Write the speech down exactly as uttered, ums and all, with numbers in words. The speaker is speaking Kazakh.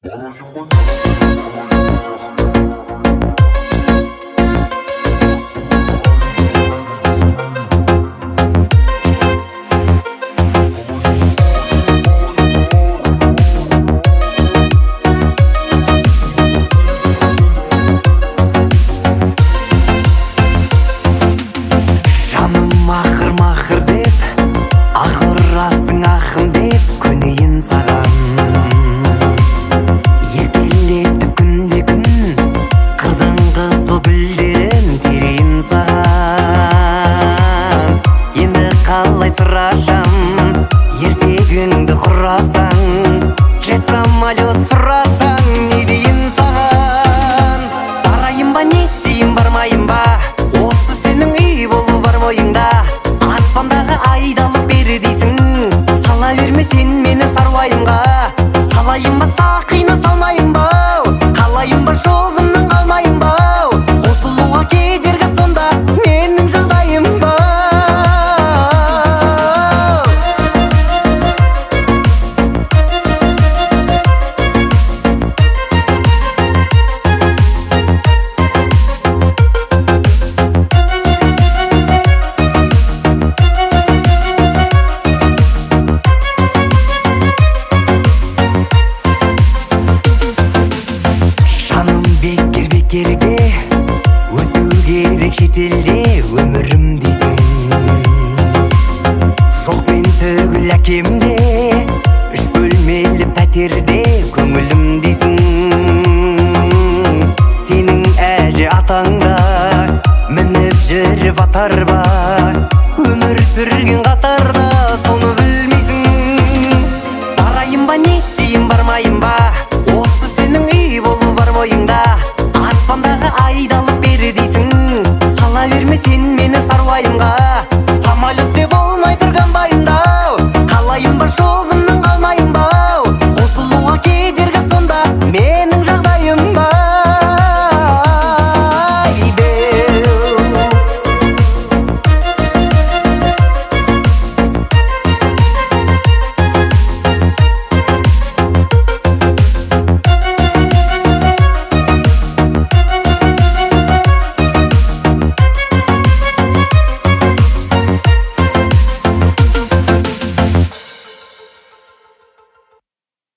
Ертегіңді құрасаң, жет самолет сұрасаң, не дейін саған? Барайын ба, не істейін, бармайын ба? Осы сенің үй болу бар мойыңда. Аспандағы айдалып бері дейсің, сала берме сен мені саруайымға. Салайын ба, сақина салмайын ба? Қалайын ба, жолымнан қалмайын ба? Қосылуға кедергі сонда менің жағдайым ба? Бекер бекерге өту керек шетелде өмірім дейсің. Жоқ мен түгіл әкемде үш бөлмелі пәтерде көңілім дейсің. Сенің әже атаңда мініп жүріп атар ба, өмір сүрген қатарда соны білмейсің. Барайын ба, не істейін, бармайын ба? Осы сенің үй болу бар мойыңда. Аспандағы айдалып бері дейсің, сала берме сен мені саруайымға.